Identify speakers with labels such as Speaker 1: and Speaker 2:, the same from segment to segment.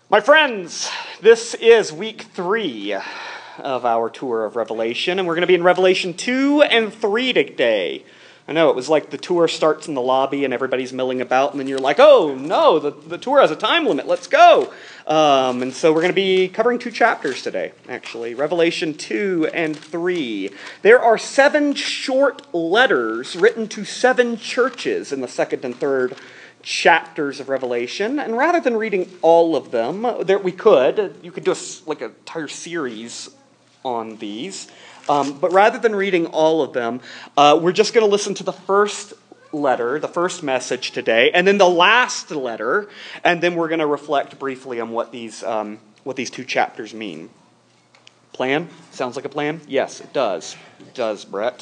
Speaker 1: My friends, this is week 3 of our tour of Revelation, and we're going to be in Revelation 2 and 3 today. I know, it was like the tour starts in the lobby and everybody's milling about, and then you're like, oh no, the tour has a time limit, let's go. And so we're going to be covering 2 chapters today, actually, Revelation 2 and 3. There are 7 short letters written to 7 churches in the 2nd and 3rd chapters of Revelation, and rather than reading all of them, you could do an entire series on these, but rather than reading all of them, we're just going to listen to the first letter, the first message today, and then the last letter, and then we're going to reflect briefly on what these 2 chapters mean. Plan? Sounds like a plan? Yes, it does. It does, Brett.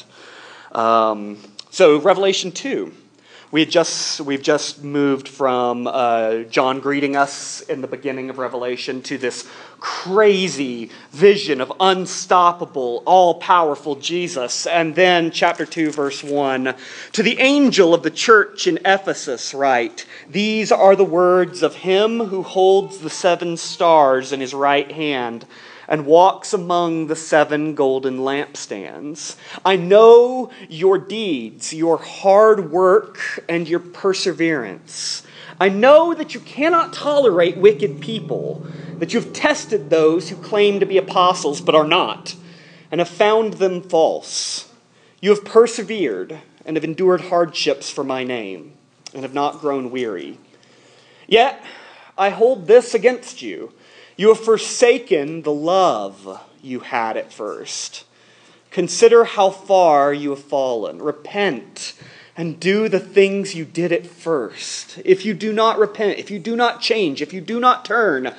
Speaker 1: So Revelation 2. We've just moved from John greeting us in the beginning of Revelation to this crazy vision of unstoppable, all-powerful Jesus. And then chapter 2, verse 1, to the angel of the church in Ephesus write, "These are the words of him who holds the 7 stars in his right hand, and walks among the 7 golden lampstands. I know your deeds, your hard work, and your perseverance. I know that you cannot tolerate wicked people, that you have tested those who claim to be apostles but are not, and have found them false. You have persevered and have endured hardships for my name, and have not grown weary. Yet I hold this against you. You have forsaken the love you had at first. Consider how far you have fallen. Repent and do the things you did at first. If you do not repent, if you do not change, if you do not turn,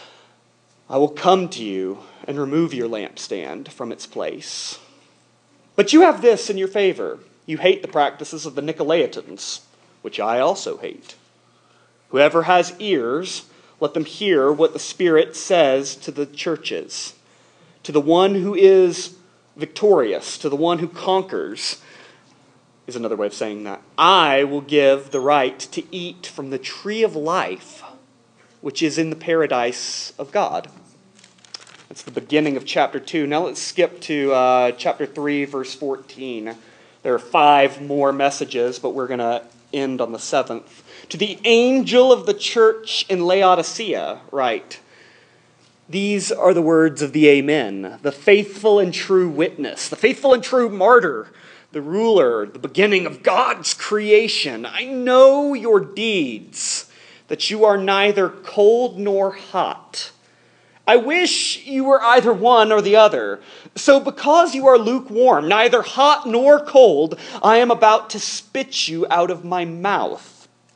Speaker 1: I will come to you and remove your lampstand from its place. But you have this in your favor. You hate the practices of the Nicolaitans, which I also hate. Whoever has ears, let them hear what the Spirit says to the churches. To the one who is victorious, to the one who conquers, is another way of saying that, I will give the right to eat from the tree of life, which is in the paradise of God." That's the beginning of chapter 2. Now let's skip to chapter 3, verse 14. There are 5 more messages, but we're going to end on the 7th. To the angel of the church in Laodicea write, "These are the words of the Amen, the faithful and true witness, the faithful and true martyr, the ruler, the beginning of God's creation. I know your deeds, that you are neither cold nor hot. I wish you were either one or the other. So because you are lukewarm, neither hot nor cold, I am about to spit you out of my mouth."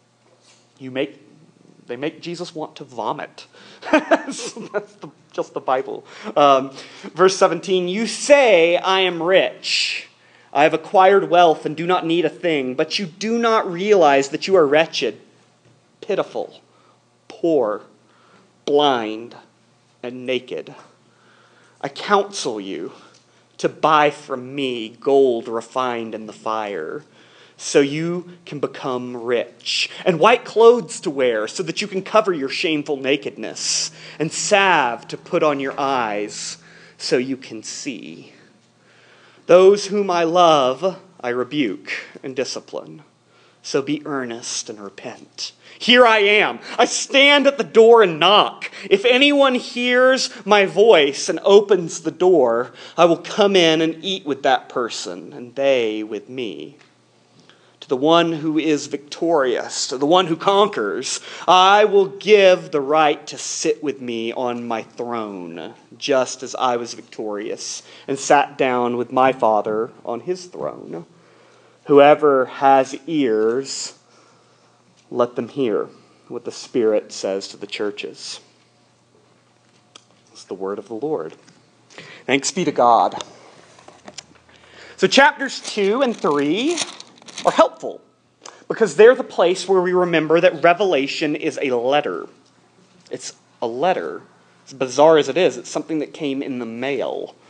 Speaker 1: They make Jesus want to vomit. That's just the Bible. Verse 17, "You say, I am rich. I have acquired wealth and do not need a thing, but you do not realize that you are wretched, pitiful, poor, blind, and naked. I counsel you to buy from me gold refined in the fire, so you can become rich, and white clothes to wear so that you can cover your shameful nakedness, and salve to put on your eyes so you can see. Those whom I love, I rebuke and discipline. So be earnest and repent. Here I am. I stand at the door and knock. If anyone hears my voice and opens the door, I will come in and eat with that person, and they with me. To the one who is victorious, to the one who conquers, I will give the right to sit with me on my throne, just as I was victorious and sat down with my Father on his throne. Whoever has ears, let them hear what the Spirit says to the churches." It's the word of the Lord. Thanks be to God. So chapters 2 and 3 are helpful because they're the place where we remember that Revelation is a letter. It's a letter. As bizarre as it is, it's something that came in the mail.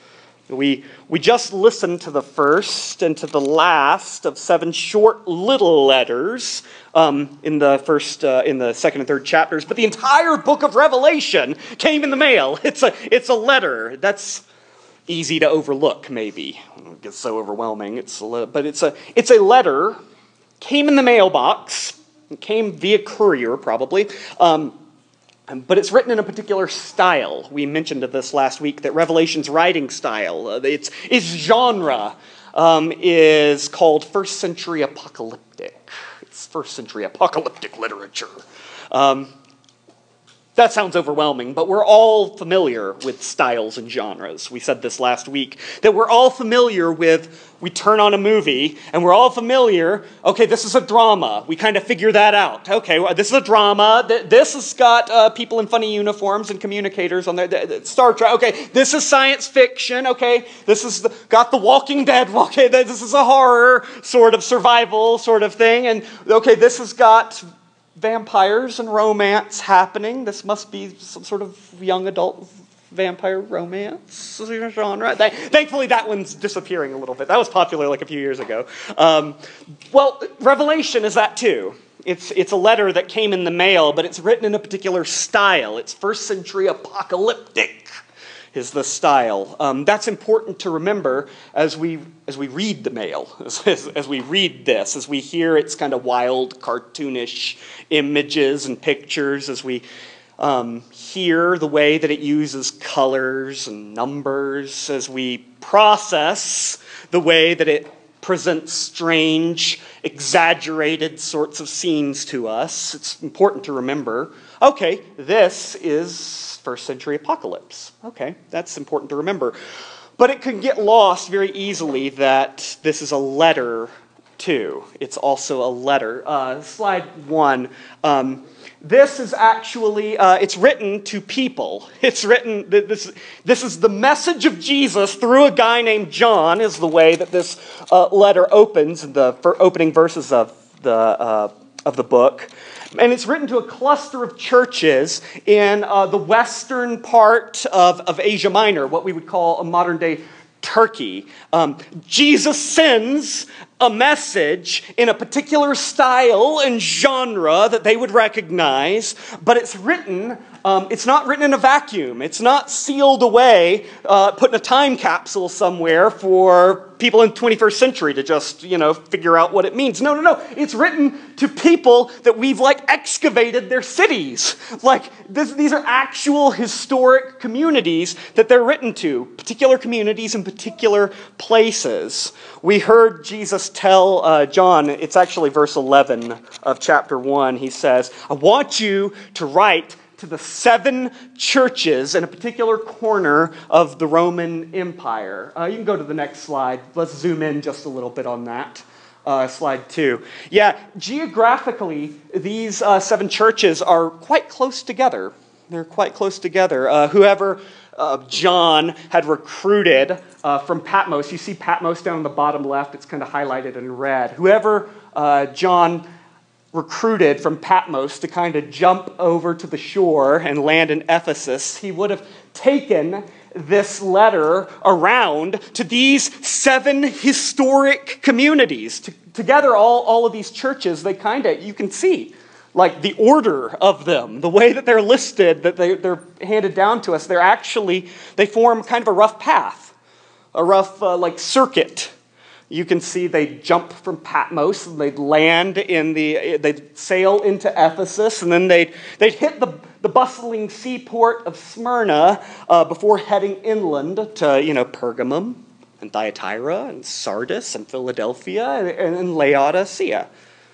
Speaker 1: We just listened to the first and to the last of 7 short little letters in the second and third chapters, but the entire book of Revelation came in the mail. It's a letter. That's easy to overlook, maybe. It gets so overwhelming. But it's a letter. Came in the mailbox. It came via courier, probably. But it's written in a particular style. We mentioned this last week, that Revelation's writing style, its genre, is called first century apocalyptic. It's first century apocalyptic literature. That sounds overwhelming, but we're all familiar with styles and genres. We said this last week, that we're all familiar with, we turn on a movie, and we're all familiar, okay, this is a drama. We kind of figure that out. Okay, well, this is a drama. This has got people in funny uniforms and communicators on there. Star Trek. Okay, this is science fiction. Okay, this is got The Walking Dead. Okay, this is a horror sort of survival sort of thing. And okay, this has got vampires and romance happening. This must be some sort of young adult vampire romance genre. Thankfully, that one's disappearing a little bit. That was popular like a few years ago. Well, Revelation is that too. It's a letter that came in the mail, but it's written in a particular style. It's first century apocalyptic is the style. That's important to remember as we read the mail, as we read this, as we hear its kind of wild, cartoonish images and pictures, as we hear the way that it uses colors and numbers, as we process the way that it presents strange, exaggerated sorts of scenes to us. It's important to remember, okay, this is first century apocalypse. Okay, that's important to remember. But it can get lost very easily that this is a letter too. It's also a letter. Slide 1. This is actually, it's written to people. It's written, this is the message of Jesus through a guy named John, is the way that this letter opens in the opening verses of the book. And it's written to a cluster of churches in the western part of Asia Minor, what we would call a modern-day Turkey. Jesus sends a message in a particular style and genre that they would recognize, but it's written, it's not written in a vacuum. It's not sealed away, put in a time capsule somewhere for people in the 21st century to just, figure out what it means. No. It's written to people that we've, excavated their cities. These are actual historic communities that they're written to, particular communities in particular places. We heard Jesus tell John, it's actually verse 11 of chapter 1, he says, I want you to write to the 7 churches in a particular corner of the Roman Empire. You can go to the next slide. Let's zoom in just a little bit on that. Slide 2. Yeah, geographically, these 7 churches are quite close together. They're quite close together. Whoever John had recruited from Patmos, you see Patmos down on the bottom left, it's kind of highlighted in red. Whoever John recruited from Patmos to kind of jump over to the shore and land in Ephesus, he would have taken this letter around to these 7 historic communities. Together, all of these churches, they you can see, the order of them, the way that they're listed, that they're handed down to us, they form kind of a rough path, a rough, circuit. You can see they jump from Patmos, and they'd land they'd sail into Ephesus, and then they'd hit the bustling seaport of Smyrna before heading inland to, Pergamum and Thyatira and Sardis and Philadelphia and Laodicea.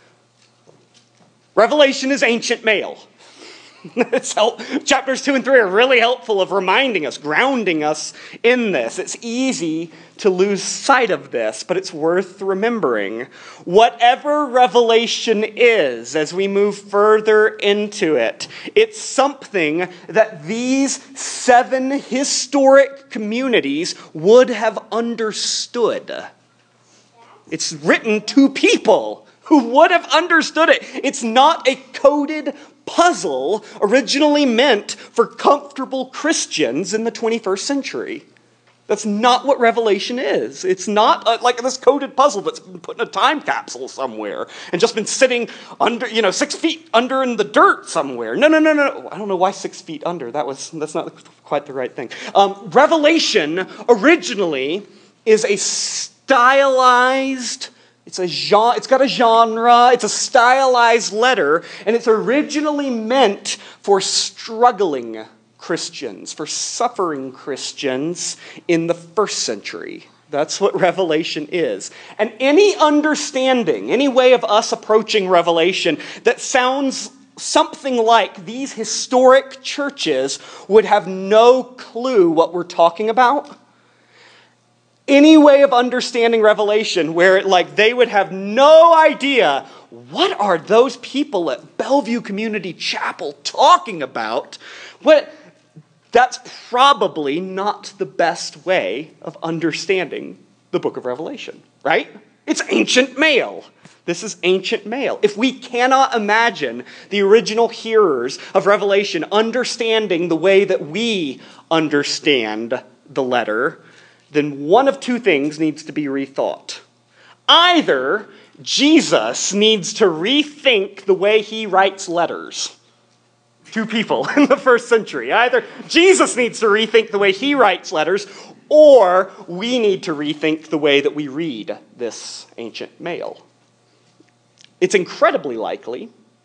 Speaker 1: Revelation is ancient mail. Chapters 2 and 3 are really helpful of reminding us, grounding us in this. It's easy to lose sight of this, but it's worth remembering. Whatever Revelation is, as we move further into it, it's something that these 7 historic communities would have understood. It's written to people who would have understood it. It's not a coded puzzle originally meant for comfortable Christians in the 21st century. That's not what Revelation is. It's not like this coded puzzle that's been put in a time capsule somewhere and just been sitting under, 6 feet under in the dirt somewhere. No. I don't know why 6 feet under. That's not quite the right thing. Revelation originally is a stylized, it's got a genre, it's a stylized letter, and it's originally meant for struggling Christians, for suffering Christians in the first century. That's what Revelation is. And any understanding, any way of us approaching Revelation that sounds something like these historic churches would have no clue what we're talking about. Any way of understanding Revelation where they would have no idea what are those people at Bellevue Community Chapel talking about, that's probably not the best way of understanding the book of Revelation, right? It's ancient mail. This is ancient mail. If we cannot imagine the original hearers of Revelation understanding the way that we understand the letter, then one of two things needs to be rethought. Either Jesus needs to rethink the way he writes letters to people in the first century. Either Jesus needs to rethink the way he writes letters, or we need to rethink the way that we read this ancient mail. It's incredibly likely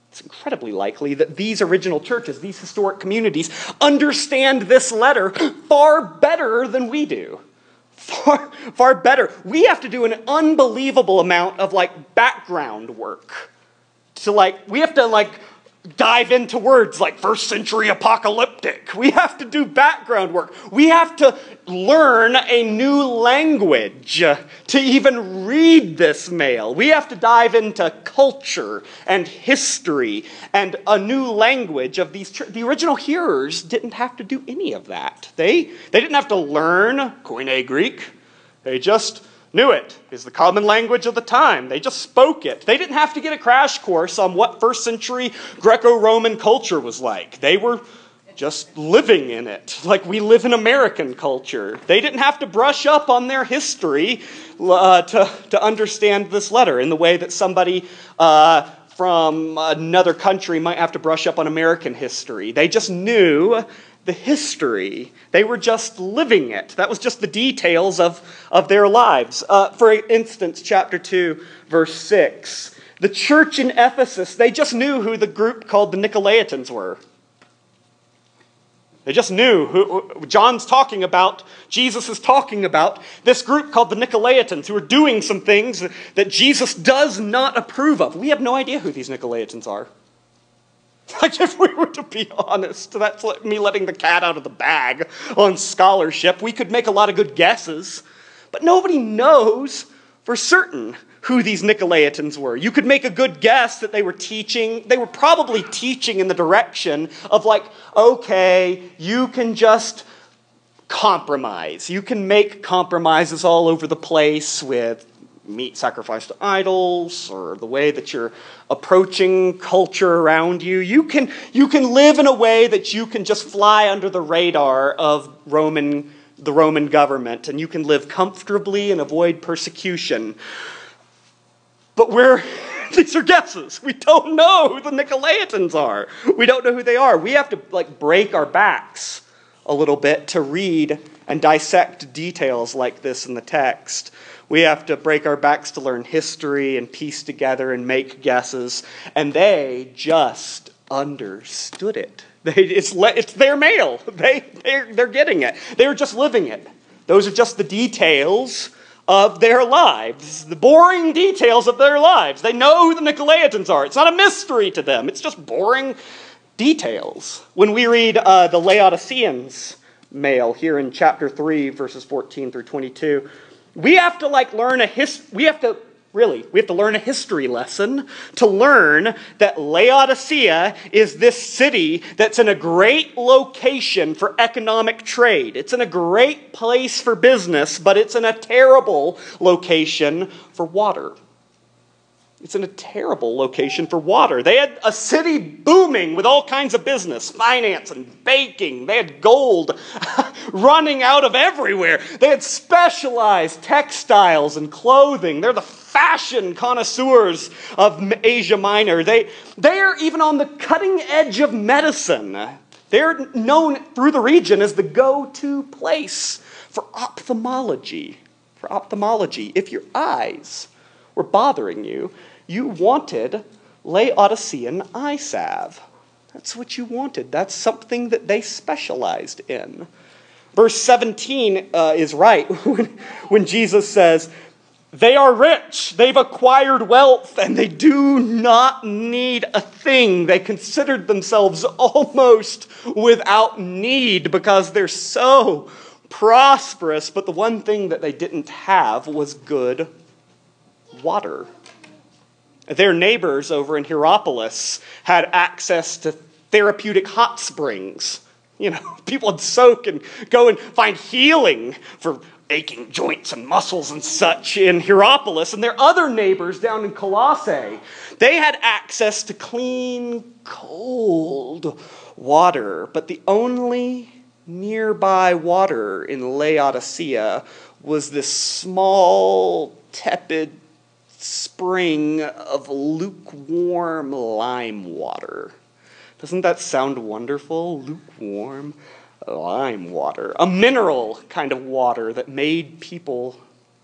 Speaker 1: that these original churches, these historic communities, understand this letter far better than we do. Far better. We have to do an unbelievable amount of background work. We have to dive into words like first century apocalyptic. We have to do background work. We have to learn a new language to even read this mail. We have to dive into culture and history and a new language of these the original hearers didn't have to do any of that. They didn't have to learn Koine Greek. They just knew it is the common language of the time. They just spoke it. They didn't have to get a crash course on what first century Greco-Roman culture was like. They were just living in it, like we live in American culture. They didn't have to brush up on their history to understand this letter in the way that somebody from another country might have to brush up on American history. They just knew the history. They were just living it. That was just the details of their lives. For instance, chapter 2, verse 6. The church in Ephesus, they just knew who the group called the Nicolaitans were. They just knew who John's talking about, Jesus is talking about, this group called the Nicolaitans, who are doing some things that Jesus does not approve of. We have no idea who these Nicolaitans are. If we were to be honest, that's me letting the cat out of the bag on scholarship. We could make a lot of good guesses, but nobody knows for certain who these Nicolaitans were. You could make a good guess that they were probably teaching in the direction of okay, you can just compromise. You can make compromises all over the place with meat sacrificed to idols, or the way that you're approaching culture around you. You can live in a way that you can just fly under the radar of the Roman government, and you can live comfortably and avoid persecution. But these are guesses. We don't know who the Nicolaitans are. We don't know who they are. We have to break our backs a little bit to read and dissect details like this in the text. We have to break our backs to learn history and piece together and make guesses. And they just understood it. It's their mail. They're getting it. They're just living it. Those are just the details of their lives. The boring details of their lives. They know who the Nicolaitans are. It's not a mystery to them. It's just boring details. When we read the Laodiceans' mail here in chapter 3, verses 14 through 22, we have to learn a history lesson to learn that Laodicea is this city that's in a great location for economic trade. It's in a great place for business, but it's in a terrible location for water. It's in a terrible location for water. They had a city booming with all kinds of business, finance and banking. They had gold running out of everywhere. They had specialized textiles and clothing. They're the fashion connoisseurs of Asia Minor. They are even on the cutting edge of medicine. They're known through the region as the go-to place for ophthalmology. If your eyes were bothering you, you wanted Laodicean eye salve. That's what you wanted. That's something that they specialized in. Verse 17 is right when Jesus says, they are rich, they've acquired wealth, and they do not need a thing. They considered themselves almost without need because they're so prosperous. But the one thing that they didn't have was good water. Their neighbors over in Hierapolis had access to therapeutic hot springs. People would soak and go and find healing for aching joints and muscles and such in Hierapolis. And their other neighbors down in Colossae, they had access to clean, cold water. But the only nearby water in Laodicea was this small, tepid spring of lukewarm lime water. Doesn't that sound wonderful? Lukewarm lime water. A mineral kind of water that made people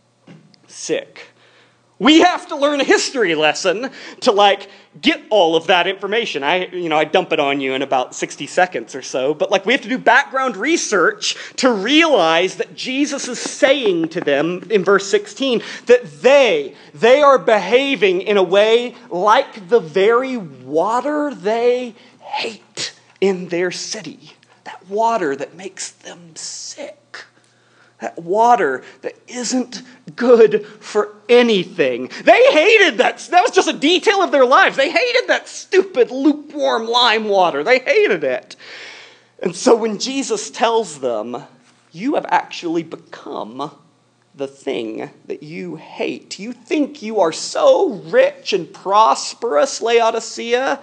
Speaker 1: sick. We have to learn a history lesson to get all of that information. I dump it on you in about 60 seconds or so, but we have to do background research to realize that Jesus is saying to them in verse 16 that they are behaving in a way like the very water they hate in their city. That water that makes them sick. That water that isn't good for anything. They hated that. That was just a detail of their lives. They hated that stupid lukewarm lime water. They hated it. And so when Jesus tells them, you have actually become the thing that you hate. You think you are so rich and prosperous, Laodicea.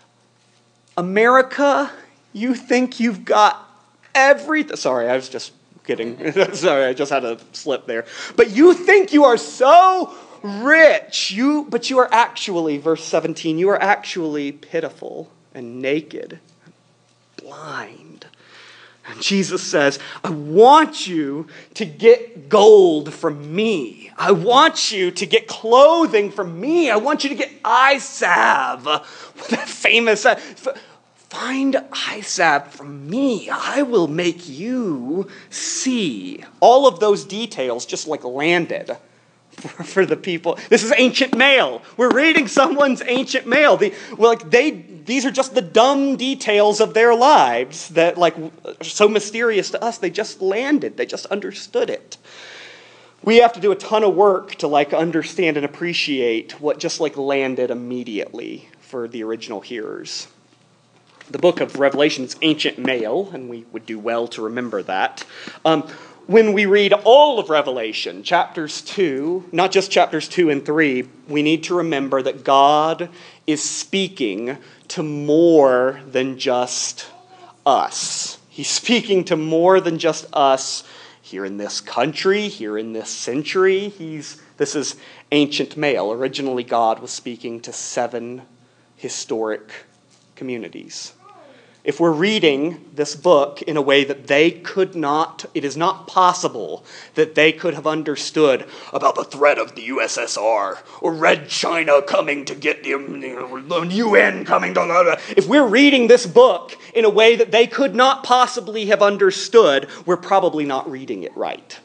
Speaker 1: America, you think you've got everything. Sorry, I was just kidding. Sorry, I just had a slip there. But you think you are so rich. But you are actually, verse 17, you are actually pitiful and naked, and blind. And Jesus says, I want you to get gold from me. I want you to get clothing from me. I want you to get eye salve. That famous find eye salve from me. I will make you see. All of those details just landed for the people. This is ancient mail. We're reading someone's ancient mail. These are just the dumb details of their lives that are so mysterious to us. They just landed. They just understood it. We have to do a ton of work to understand and appreciate what just landed immediately for the original hearers. The book of Revelation is ancient mail, and we would do well to remember that. When we read all of Revelation, chapters 2, not just chapters 2 and 3, we need to remember that God is speaking to more than just us. He's speaking to more than just us here in this country, here in this century. This is ancient mail. Originally, God was speaking to 7 historic communities. If we're reading this book in a way that it is not possible that they could have understood about the threat of the USSR or Red China coming to get the UN coming to... If we're reading this book in a way that they could not possibly have understood, we're probably not reading it right.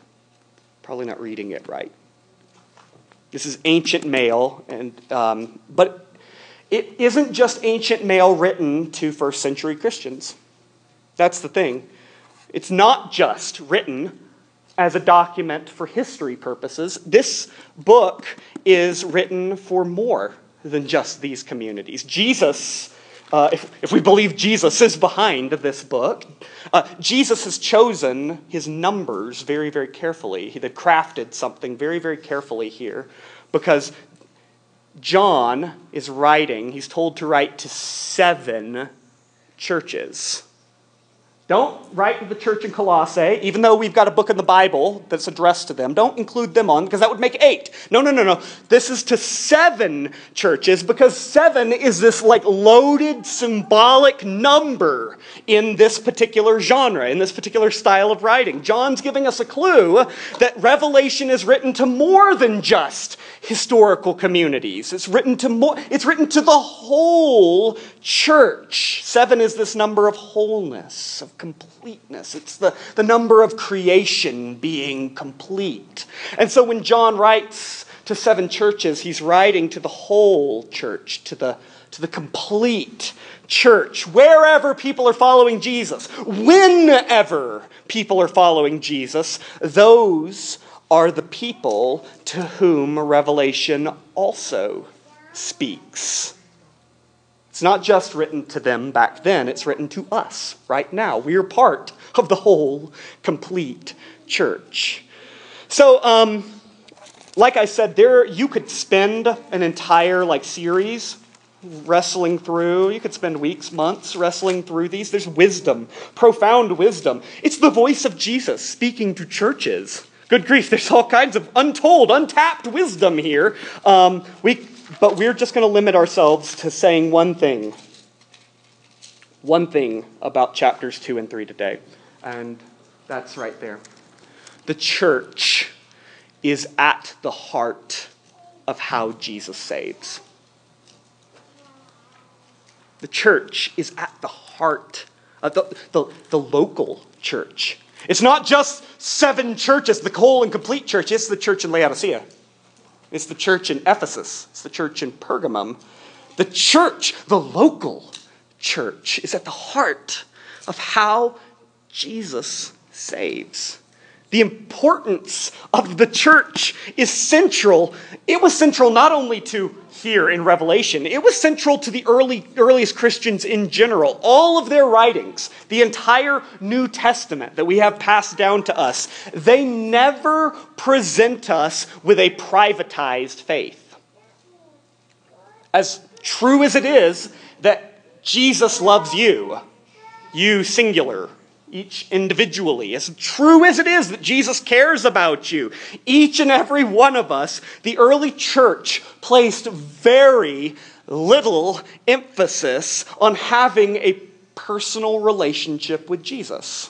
Speaker 1: This is ancient mail, but it isn't just ancient mail written to first century Christians. That's the thing. It's not just written as a document for history purposes. This book is written for more than just these communities. Jesus, if we believe Jesus is behind this book, Jesus has chosen his numbers very, very carefully. He had crafted something very, very carefully here because John is writing, he's told to write to 7 churches. Don't write to the church in Colossae, even though we've got a book in the Bible that's addressed to them. Don't include them on, because that would make 8. No. This is to 7 churches, because 7 is this loaded symbolic number in this particular genre, in this particular style of writing. John's giving us a clue that Revelation is written to more than just historical communities. It's written to the whole church. 7 is this number of wholeness, of completeness. It's the number of creation being complete. And so when John writes to 7 churches, he's writing to the whole church, to the complete church, wherever people are following Jesus, whenever people are following Jesus, those are the people to whom Revelation also speaks. It's not just written to them back then, it's written to us right now. We are part of the whole complete church. So, like I said, you could spend an entire series wrestling through. You could spend weeks, months wrestling through these. There's wisdom, profound wisdom. It's the voice of Jesus speaking to churches. Good grief, there's all kinds of untold, untapped wisdom here. But we're just going to limit ourselves to saying one thing about chapters 2 and 3 today. And that's right there. The church is at the heart of how Jesus saves. The church is at the heart of the local church. It's not just 7 churches, the whole and complete church. It's the church in Laodicea. It's the church in Ephesus. It's the church in Pergamum. The church, the local church, is at the heart of how Jesus saves. The importance of the church is central. It was central not only to here in Revelation, it was central to the earliest Christians in general. All of their writings, the entire New Testament that we have passed down to us, they never present us with a privatized faith. As true as it is that Jesus loves you singular, each individually, as true as it is that Jesus cares about you, each and every one of us, the early church placed very little emphasis on having a personal relationship with Jesus.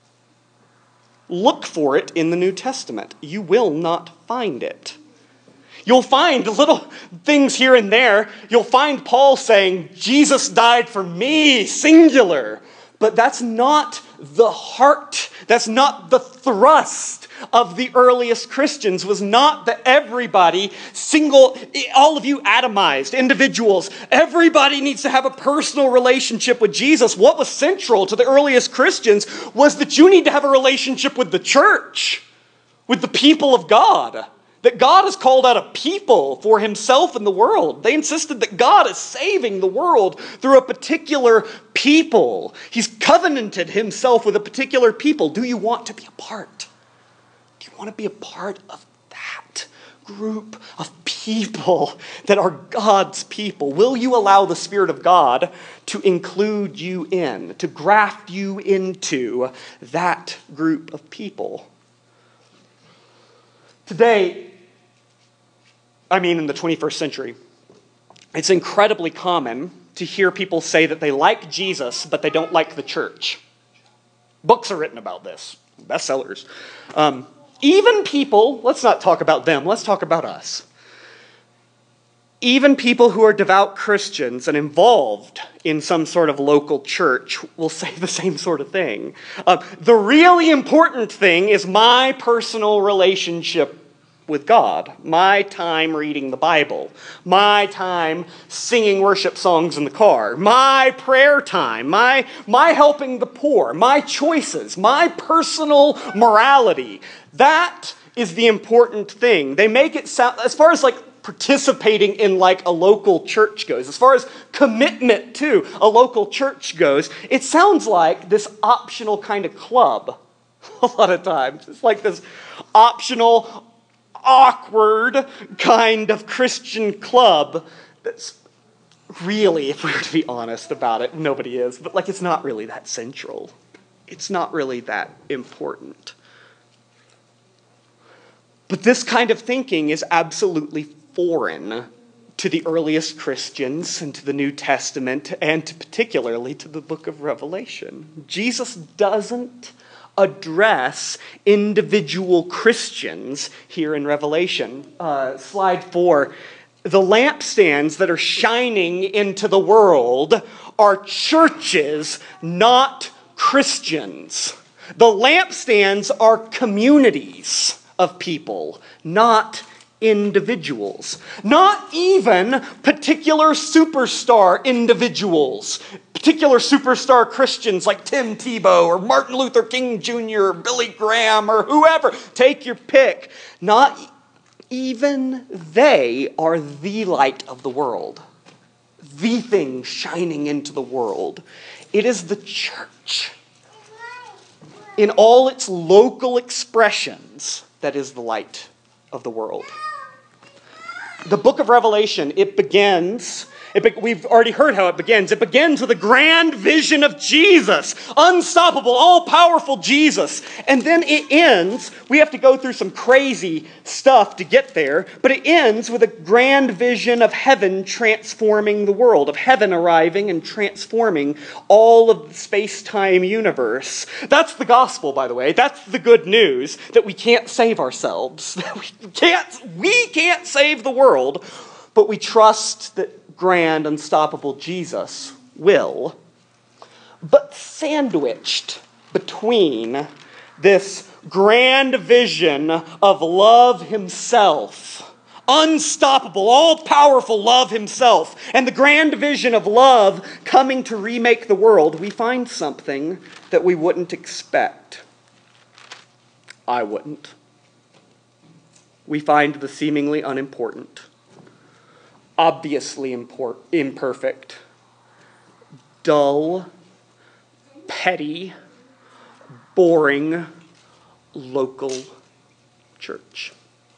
Speaker 1: Look for it in the New Testament. You will not find it. You'll find little things here and there. You'll find Paul saying, Jesus died for me, singular. But that's not the heart. That's not the thrust of the earliest Christians. Was not that everybody, all of you atomized individuals, everybody needs to have a personal relationship with Jesus. What was central to the earliest Christians was that you need to have a relationship with the church, with the people of God. That God has called out a people for himself in the world. They insisted that God is saving the world through a particular people. He's covenanted himself with a particular people. Do you want to be a part? Do you want to be a part of that group of people that are God's people? Will you allow the Spirit of God to include you in, to graft you into that group of people? Today, in the 21st century, it's incredibly common to hear people say that they like Jesus, but they don't like the church. Books are written about this, bestsellers. Even people, let's not talk about them, let's talk about us. Even people who are devout Christians and involved in some sort of local church will say the same sort of thing. The really important thing is my personal relationship with God, my time reading the Bible, my time singing worship songs in the car, my prayer time, my helping the poor, my choices, my personal morality. That is the important thing. They make it sound, as far as participating in a local church goes, as far as commitment to a local church goes, it sounds like this optional kind of club a lot of times. It's like this optional, awkward kind of Christian club that's really, if we were to be honest about it, nobody is, but like it's not really that central. It's not really that important. But this kind of thinking is absolutely foreign to the earliest Christians and to the New Testament and particularly to the book of Revelation. Jesus doesn't address individual Christians here in Revelation. Slide 4. The lampstands that are shining into the world are churches, not Christians. The lampstands are communities of people, not individuals. Not even particular superstar individuals. Particular superstar Christians like Tim Tebow or Martin Luther King Jr. or Billy Graham or whoever. Take your pick. Not even they are the light of the world. The thing shining into the world. It is the church. In all its local expressions, that is the light of the world. The book of Revelation, it begins, we've already heard how it begins. It begins with a grand vision of Jesus, unstoppable, all-powerful Jesus. And then it ends, we have to go through some crazy stuff to get there, but it ends with a grand vision of heaven transforming the world, of heaven arriving and transforming all of the space-time universe. That's the gospel, by the way. That's the good news, that we can't save ourselves. We can't save the world, but we trust that grand, unstoppable Jesus will. But sandwiched between this grand vision of love himself, unstoppable, all-powerful love himself, and the grand vision of love coming to remake the world, we find something that we wouldn't expect. I wouldn't. We find the seemingly unimportant, obviously imperfect, dull, petty, boring, local church.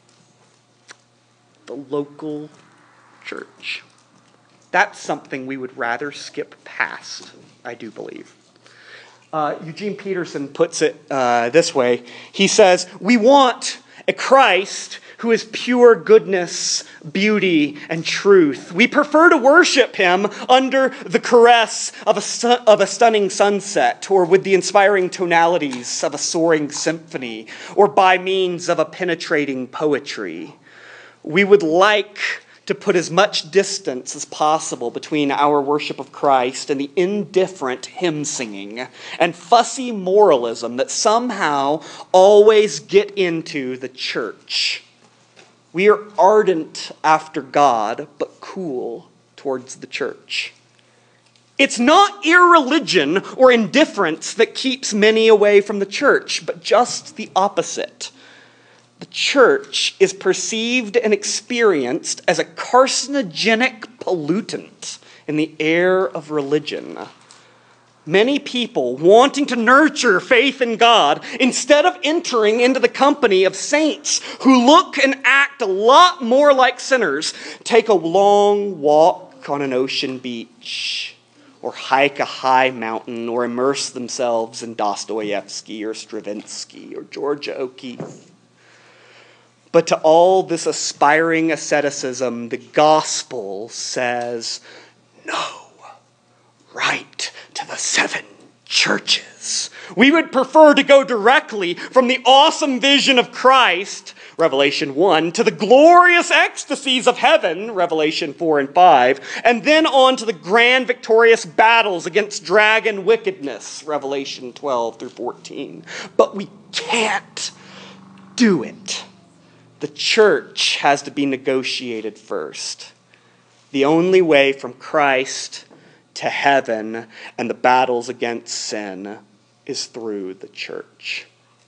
Speaker 1: The local church. That's something we would rather skip past, I do believe. Eugene Peterson puts it this way. He says, we want a Christ who is pure goodness, beauty, and truth. We prefer to worship him under the caress of a stunning sunset, or with the inspiring tonalities of a soaring symphony, or by means of a penetrating poetry. We would like to put as much distance as possible between our worship of Christ and the indifferent hymn singing and fussy moralism that somehow always get into the church. We are ardent after God, but cool towards the church. It's not irreligion or indifference that keeps many away from the church, but just the opposite. The church is perceived and experienced as a carcinogenic pollutant in the air of religion. Many people wanting to nurture faith in God, instead of entering into the company of saints who look and act a lot more like sinners, take a long walk on an ocean beach, or hike a high mountain, or immerse themselves in Dostoevsky or Stravinsky or Georgia O'Keeffe. But to all this aspiring asceticism, the gospel says, no, right to the 7 churches. We would prefer to go directly from the awesome vision of Christ, Revelation 1, to the glorious ecstasies of heaven, Revelation 4 and 5, and then on to the grand victorious battles against dragon wickedness, Revelation 12 through 14. But we can't do it. The church has to be negotiated first. The only way from Christ to heaven and the battles against sin is through the church.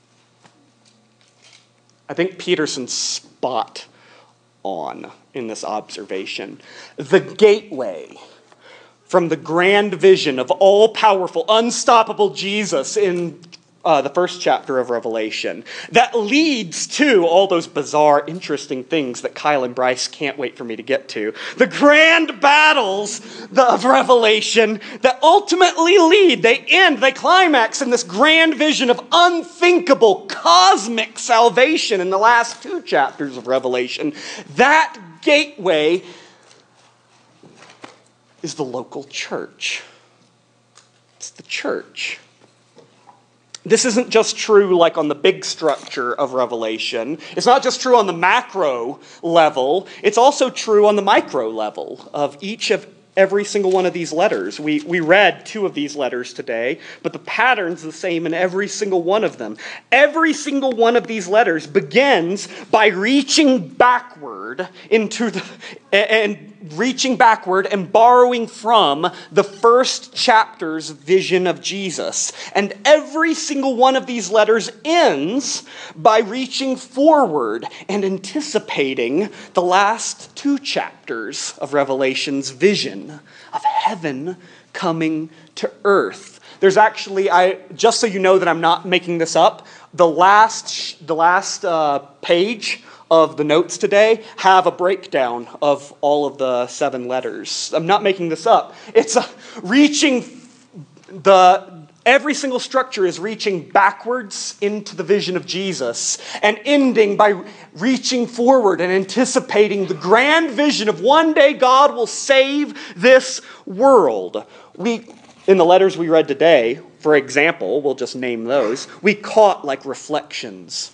Speaker 1: I think Peterson's spot on in this observation. The gateway from the grand vision of all-powerful, unstoppable Jesus in the first chapter of Revelation, that leads to all those bizarre, interesting things that Kyle and Bryce can't wait for me to get to. The grand battles of Revelation that ultimately lead, they climax in this grand vision of unthinkable cosmic salvation in the last 2 chapters of Revelation. That gateway is the local church. It's the church. This isn't just true like on the big structure of Revelation. It's not just true on the macro level. It's also true on the micro level of every single one of these letters. We read 2 of these letters today, but the pattern's the same in every single one of them. Every single one of these letters begins by reaching backward and borrowing from the first chapter's vision of Jesus. And every single one of these letters ends by reaching forward and anticipating the last 2 chapters of Revelation's vision of heaven coming to earth. There's actually, just so you know that I'm not making this up, the last page of the notes today have a breakdown of all of the 7 letters. I'm not making this up. It's every single structure is reaching backwards into the vision of Jesus and ending by reaching forward and anticipating the grand vision of one day God will save this world. In the letters we read today, for example, we'll just name those, we caught like refractions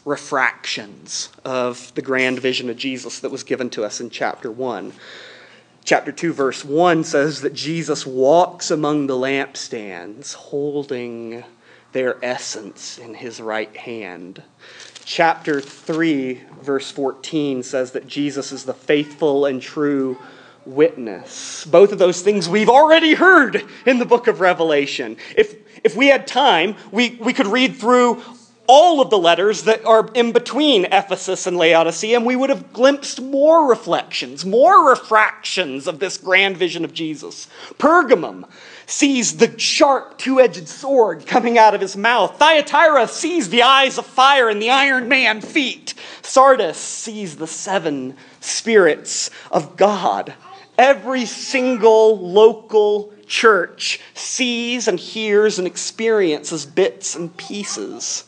Speaker 1: of the grand vision of Jesus that was given to us in chapter 1. Chapter 2, verse 1 says that Jesus walks among the lampstands, holding their essence in his right hand. Chapter 3, verse 14 says that Jesus is the faithful and true witness. Both of those things we've already heard in the book of Revelation. If we had time, we could read through all of the letters that are in between Ephesus and Laodicea, and we would have glimpsed more reflections, more refractions of this grand vision of Jesus. Pergamum sees the sharp 2-edged sword coming out of his mouth. Thyatira sees the eyes of fire and the Iron Man feet. Sardis sees the 7 spirits of God. Every single local church sees and hears and experiences bits and pieces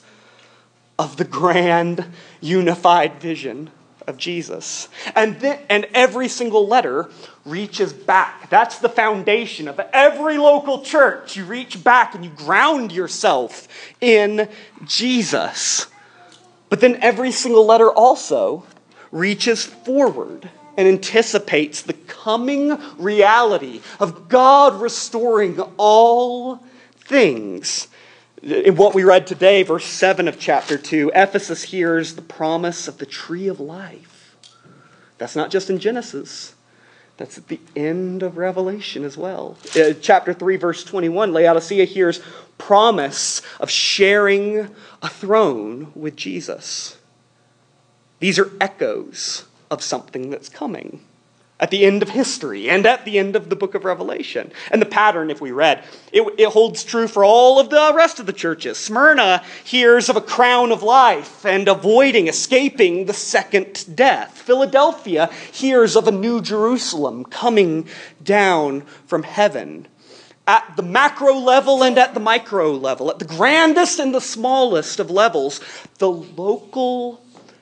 Speaker 1: of the grand unified vision of Jesus. And every single letter reaches back. That's the foundation of every local church. You reach back and you ground yourself in Jesus. But then every single letter also reaches forward and anticipates the coming reality of God restoring all things. In what we read today, verse 7 of chapter 2, Ephesus hears the promise of the tree of life. That's not just in Genesis. That's at the end of Revelation as well. Chapter 3, verse 21, Laodicea hears promise of sharing a throne with Jesus. These are echoes of something that's coming at the end of history and at the end of the book of Revelation. And the pattern, if we read, it holds true for all of the rest of the churches. Smyrna hears of a crown of life and escaping the second death. Philadelphia hears of a new Jerusalem coming down from heaven. At the macro level and at the micro level, at the grandest and the smallest of levels, the local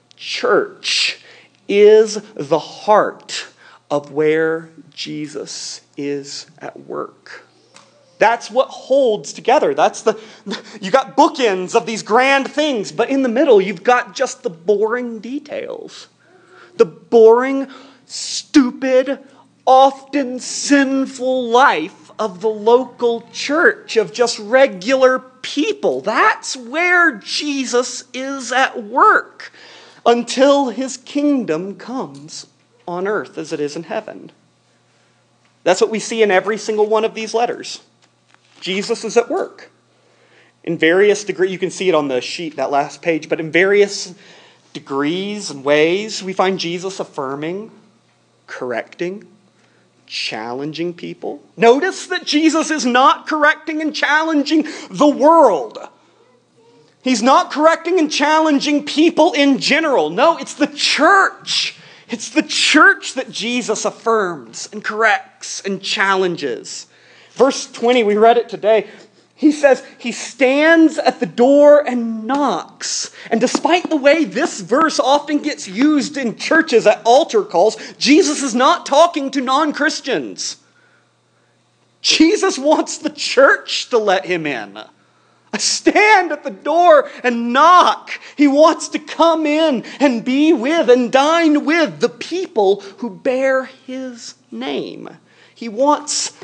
Speaker 1: church is the heart of where Jesus is at work. That's what holds together. You got bookends of these grand things, but in the middle you've got just the boring details. The boring, stupid, often sinful life of the local church, of just regular people. That's where Jesus is at work until his kingdom comes on earth as it is in heaven. That's what we see in every single one of these letters. Jesus is at work. In various degrees, you can see it on the sheet, that last page, but in various degrees and ways, we find Jesus affirming, correcting, challenging people. Notice that Jesus is not correcting and challenging the world. He's not correcting and challenging people in general. No, it's the church. It's the church that Jesus affirms and corrects and challenges. Verse 20, we read it today. He says, he stands at the door and knocks. And despite the way this verse often gets used in churches at altar calls, Jesus is not talking to non-Christians. Jesus wants the church to let him in. Stand at the door and knock. He wants to come in and be with and dine with the people who bear his name. He wants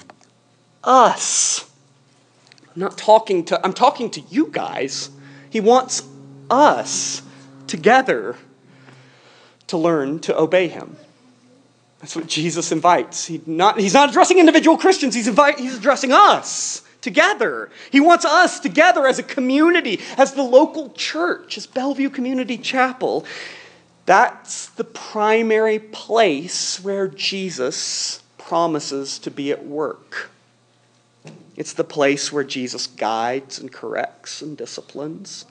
Speaker 1: us. I'm talking to you guys. He wants us together to learn to obey him. That's what Jesus invites. He's not addressing individual Christians. He's addressing us together. He wants us together as a community, as the local church, as Bellevue Community Chapel. That's the primary place where Jesus promises to be at work. It's the place where Jesus guides and corrects and disciplines.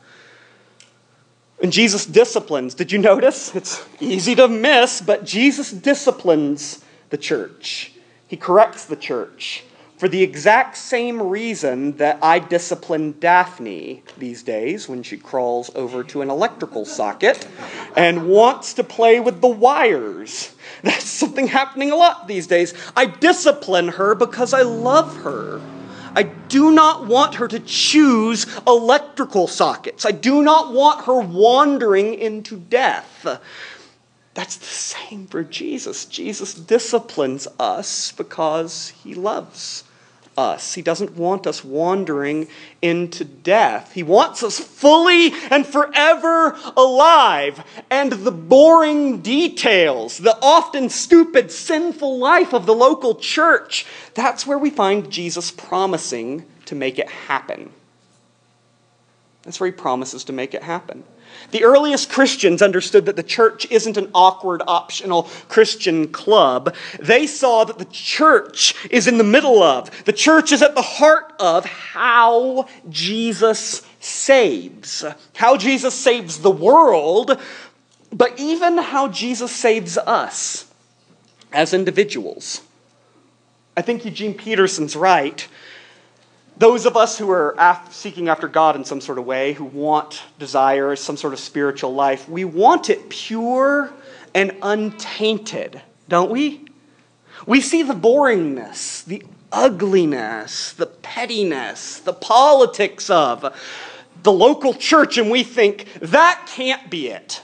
Speaker 1: And Jesus disciplines. Did you notice? It's easy to miss, but Jesus disciplines the church. He corrects the church for the exact same reason that I discipline Daphne these days when she crawls over to an electrical socket and wants to play with the wires. That's something happening a lot these days. I discipline her because I love her. I do not want her to choose electrical sockets. I do not want her wandering into death. That's the same for Jesus. Jesus disciplines us because he loves us. He doesn't want us wandering into death. He wants us fully and forever alive. And the boring details, the often stupid, sinful life of the local church, that's where we find Jesus promising to make it happen. That's where he promises to make it happen. The earliest Christians understood that the church isn't an awkward, optional Christian club. They saw that the church is in the middle of, the church is at the heart of how Jesus saves. How Jesus saves the world, but even how Jesus saves us as individuals. I think Eugene Peterson's right. Those of us who are seeking after God in some sort of way, who desire some sort of spiritual life, we want it pure and untainted, don't we? We see the boringness, the ugliness, the pettiness, the politics of the local church, and we think, that can't be it.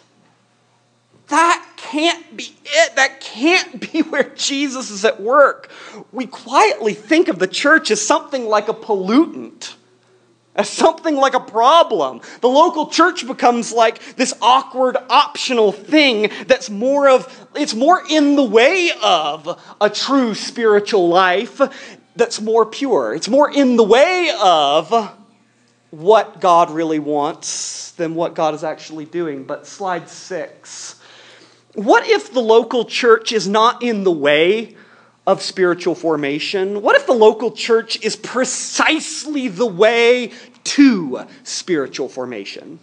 Speaker 1: That can't be it. That can't be where Jesus is at work. We quietly think of the church as something like a pollutant, as something like a problem. The local church becomes like this awkward, optional thing it's more in the way of a true spiritual life that's more pure. It's more in the way of what God really wants than what God is actually doing. But slide 6. What if the local church is not in the way of spiritual formation? What if the local church is precisely the way to spiritual formation?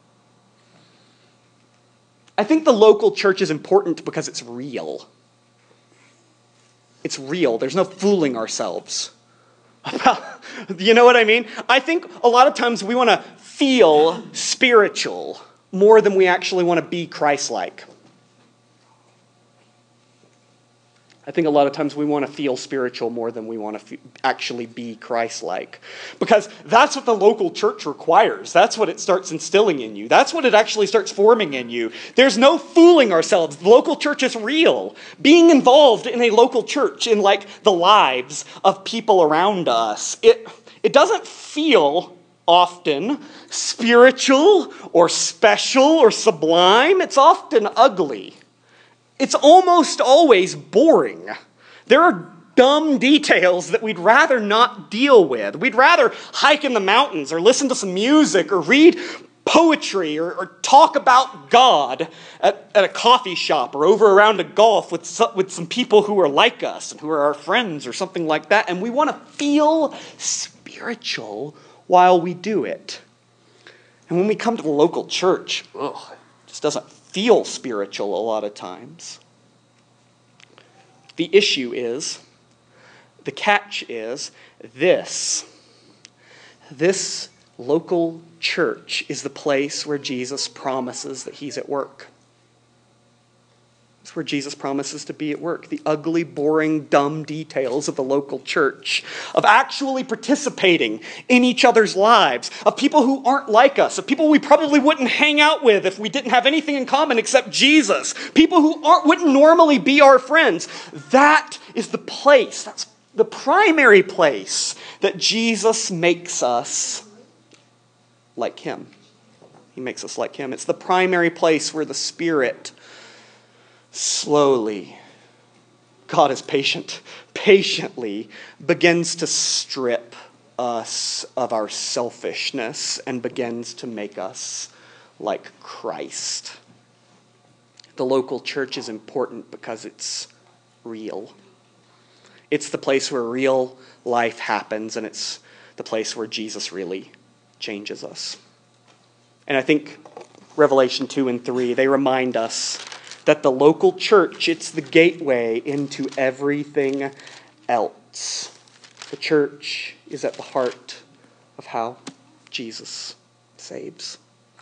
Speaker 1: I think the local church is important because it's real. It's real. There's no fooling ourselves. You know what I mean? I think a lot of times we want to feel spiritual more than we actually want to be Christ-like. I think a lot of times we want to feel spiritual more than we want to actually be Christ-like. Because that's what the local church requires. That's what it starts instilling in you. That's what it actually starts forming in you. There's no fooling ourselves. The local church is real. Being involved in a local church, in like the lives of people around us, it doesn't feel often spiritual or special or sublime. It's often ugly. It's almost always boring. There are dumb details that we'd rather not deal with. We'd rather hike in the mountains or listen to some music or read poetry or talk about God at a coffee shop or over around a golf with some people who are like us and who are our friends or something like that. And we want to feel spiritual while we do it. And when we come to the local church, it just doesn't feel spiritual a lot of times. The issue is, the catch is, this local church is the place where Jesus promises that he's at work. It's where Jesus promises to be at work. The ugly, boring, dumb details of the local church, of actually participating in each other's lives, of people who aren't like us, of people we probably wouldn't hang out with if we didn't have anything in common except Jesus, people who wouldn't normally be our friends. That is the place, that's the primary place that Jesus makes us like him. He makes us like him. It's the primary place where the Spirit slowly, God is patient, patiently begins to strip us of our selfishness and begins to make us like Christ. The local church is important because it's real. It's the place where real life happens, and it's the place where Jesus really changes us. And I think Revelation 2 and 3, they remind us that the local church, it's the gateway into everything else. The church is at the heart of how Jesus saves.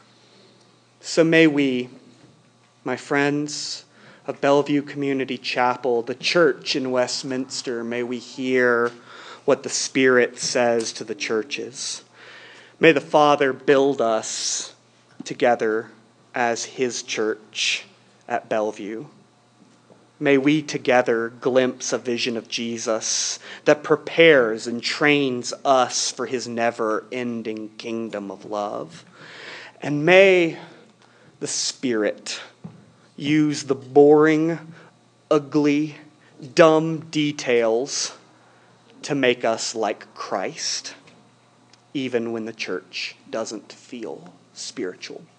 Speaker 1: So may we, my friends of Bellevue Community Chapel, the church in Westminster, may we hear what the Spirit says to the churches. May the Father build us together as his church at Bellevue. May we together glimpse a vision of Jesus that prepares and trains us for his never-ending kingdom of love. And may the Spirit use the boring, ugly, dumb details to make us like Christ, even when the church doesn't feel spiritual.